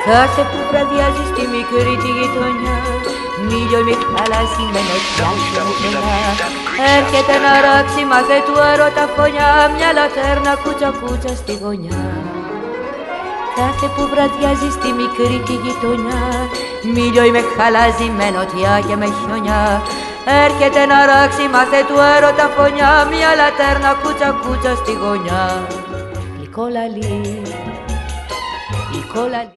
Κάθε που βραδιάζει στη μικρή τη γειτονιά, μήλιο με χαλασμένο πιάσιο μου κενά. Έρχεται να ράξει μάθε του έρωτα φωνιά, μια λατέρνα κούτσα κούτσα στη γωνιά. Κάθε που βραδιάζει στη μικρή τη γειτονιά, μήλιο με χαλασμένο και με χιονιά. Έρχεται να ράξει μάθε του έρωτα φωνιά, μια λατέρνα κούτσα κούτσα στη γωνιά. Λυκόλαλη, λυκόλαλη.